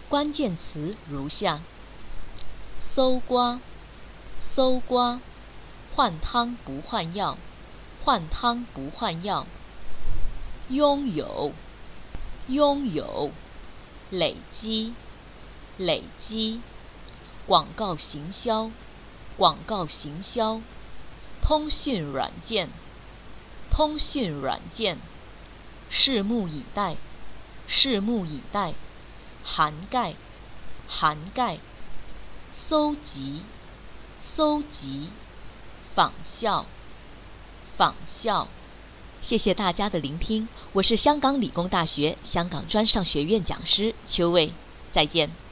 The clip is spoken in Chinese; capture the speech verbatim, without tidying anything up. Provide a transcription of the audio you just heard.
关键词如下：搜刮，搜刮，换汤不换药，换汤不换药。拥有，拥有，累积，累积。广告行销，广告行销。通讯软件，通讯软件。拭目以待，拭目以待。涵盖，涵盖。搜集，搜集。仿效，仿效。谢谢大家的聆听，我是香港理工大学香港专上学院讲师邱卫，再见。